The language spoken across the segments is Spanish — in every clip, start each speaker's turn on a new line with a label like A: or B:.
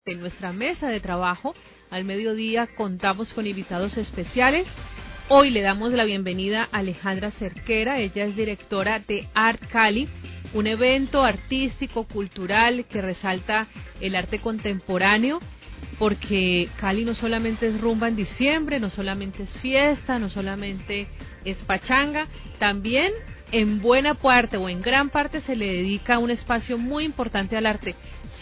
A: En nuestra mesa de trabajo, al mediodía, contamos con invitados especiales. Hoy le damos la bienvenida a Alejandra Cerquera. Ella es directora de Art Cali, un evento artístico, cultural que resalta el arte contemporáneo, porque Cali no solamente es rumba en diciembre, no solamente es fiesta, no solamente es pachanga, también en buena parte o en gran parte se le dedica un espacio muy importante al arte.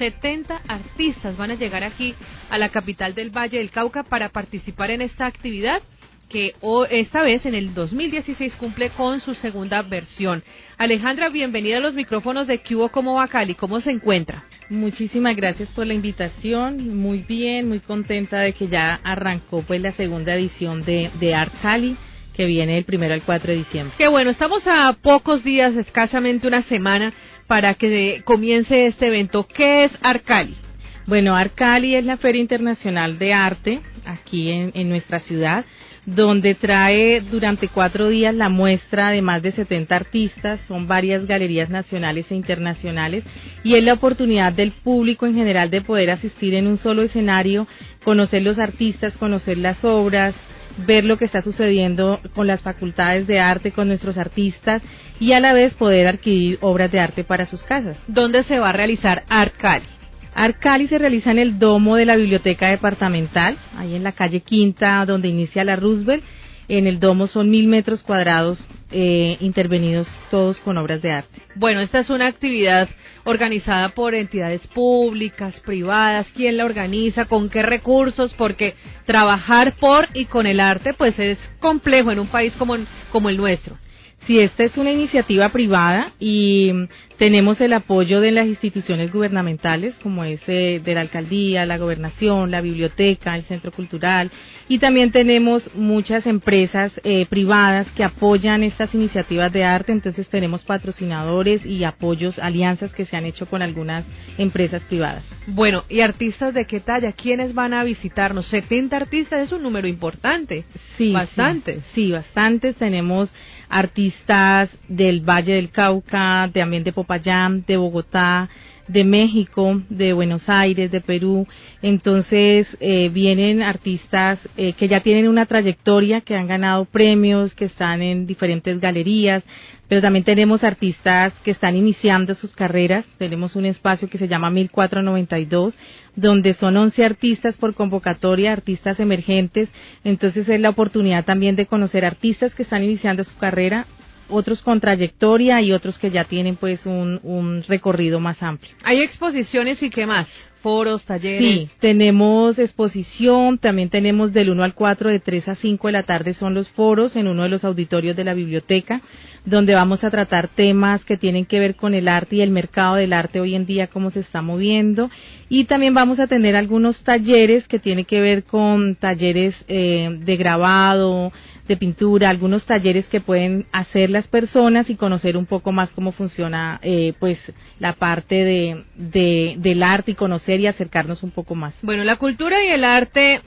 A: 70 artistas van a llegar aquí a la capital del Valle del Cauca para participar en esta actividad que esta vez en el 2016 cumple con su segunda versión. Alejandra, bienvenida a los micrófonos de ¿Qué hubo? ¿Cómo va Cali? ¿Cómo se encuentra?
B: Muchísimas gracias por la invitación, muy bien, muy contenta de que ya arrancó pues la segunda edición de Art Cali, que viene del 1 al 4 de diciembre.
A: Qué bueno, estamos a pocos días, escasamente una semana, para que comience este evento. ¿Qué es Art Cali?
B: Bueno, Art Cali es la Feria Internacional de Arte aquí en nuestra ciudad, donde trae durante 4 días la muestra de más de 70 artistas, son varias galerías nacionales e internacionales, y es la oportunidad del público en general de poder asistir en un solo escenario, conocer los artistas, conocer las obras, ver lo que está sucediendo con las facultades de arte, con nuestros artistas, y a la vez poder adquirir obras de arte para sus casas.
A: ¿Dónde se va a realizar Art Cali?
B: Art Cali se realiza en el domo de la Biblioteca Departamental, ahí en la calle Quinta, donde inicia la Roosevelt. En el domo son 1000 metros cuadrados intervenidos todos con obras de arte.
A: Bueno, esta es una actividad organizada por entidades públicas, privadas. ¿Quién la organiza? ¿Con qué recursos? Porque trabajar por y con el arte pues es complejo en un país como el nuestro.
B: Sí, esta es una iniciativa privada y tenemos el apoyo de las instituciones gubernamentales, como es de la alcaldía, la gobernación, la biblioteca, el centro cultural, y también tenemos muchas empresas privadas que apoyan estas iniciativas de arte. Entonces tenemos patrocinadores y apoyos, alianzas que se han hecho con algunas empresas privadas.
A: Bueno, ¿y artistas de qué talla? ¿Quiénes van a visitarnos? 70 artistas es un número importante.
B: Sí,
A: bastantes.
B: Sí, bastantes. Tenemos artistas del Valle del Cauca, también de Popayán, de Bogotá, de México, de Buenos Aires, de Perú. Entonces vienen artistas que ya tienen una trayectoria, que han ganado premios, que están en diferentes galerías, pero también tenemos artistas que están iniciando sus carreras. Tenemos un espacio que se llama 1492, donde son 11 artistas por convocatoria, artistas emergentes. Entonces es la oportunidad también de conocer artistas que están iniciando su carrera, otros con trayectoria y otros que ya tienen pues un recorrido más amplio.
A: ¿Hay exposiciones y qué más? ¿Foros, talleres?
B: Sí, tenemos exposición, también tenemos del 1 al 4, de 3 a 5 de la tarde son los foros en uno de los auditorios de la biblioteca, donde vamos a tratar temas que tienen que ver con el arte y el mercado del arte hoy en día, cómo se está moviendo, y también vamos a tener algunos talleres que tienen que ver con talleres de grabado, de pintura, algunos talleres que pueden hacer las personas y conocer un poco más cómo funciona pues la parte del arte y conocer y acercarnos un poco más.
A: Bueno, la cultura y el arte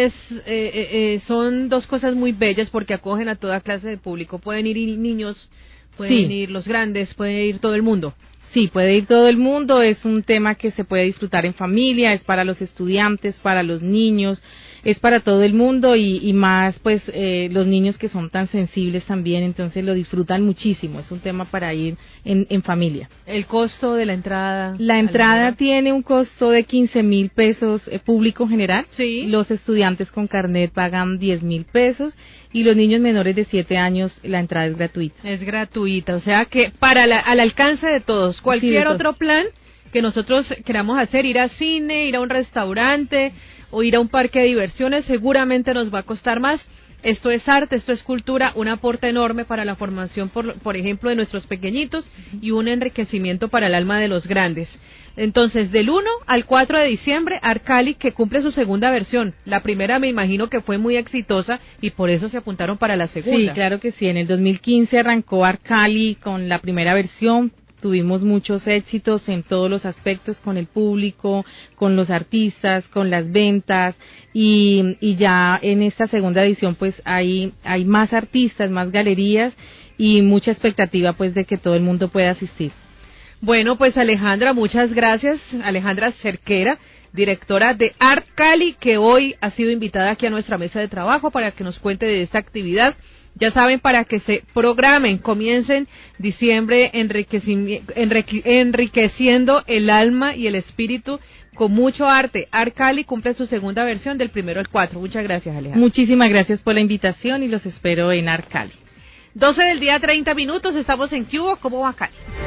A: son dos cosas muy bellas porque acogen a toda clase de público. Pueden ir niños, pueden ir los grandes, puede ir todo el mundo.
B: Sí, puede ir todo el mundo, es un tema que se puede disfrutar en familia, es para los estudiantes, para los niños, es para todo el mundo y más pues los niños que son tan sensibles también, entonces lo disfrutan muchísimo, es un tema para ir en familia.
A: ¿El costo de la entrada?
B: La entrada tiene un costo de 15,000 pesos público general.
A: Sí.
B: Los estudiantes con carnet pagan 10,000 pesos y los niños menores de 7 años la entrada es gratuita.
A: Es gratuita, o sea que al alcance de todos, cualquier otro plan que nosotros queramos hacer, ir a cine, ir a un restaurante o ir a un parque de diversiones, seguramente nos va a costar más. Esto es arte, esto es cultura, un aporte enorme para la formación, por ejemplo, de nuestros pequeñitos y un enriquecimiento para el alma de los grandes. Entonces, del 1 al 4 de diciembre, Art Cali, que cumple su segunda versión. La primera me imagino que fue muy exitosa y por eso se apuntaron para la segunda.
B: Sí, claro que sí. En el 2015 arrancó Art Cali con la primera versión. Tuvimos muchos éxitos en todos los aspectos, con el público, con los artistas, con las ventas y ya en esta segunda edición pues hay más artistas, más galerías y mucha expectativa pues de que todo el mundo pueda asistir.
A: Bueno, pues Alejandra, muchas gracias. Alejandra Cerquera, directora de Art Cali, que hoy ha sido invitada aquí a nuestra mesa de trabajo para que nos cuente de esta actividad. Ya saben, para que se programen, comiencen diciembre enriqueciendo el alma y el espíritu con mucho arte. Art Cali cumple su segunda versión del 1 al 4. Muchas gracias, Alejandra.
B: Muchísimas gracias por la invitación y los espero en Art Cali.
A: 12 del día, 30 minutos, estamos en Cubo. ¿Cómo va Cali?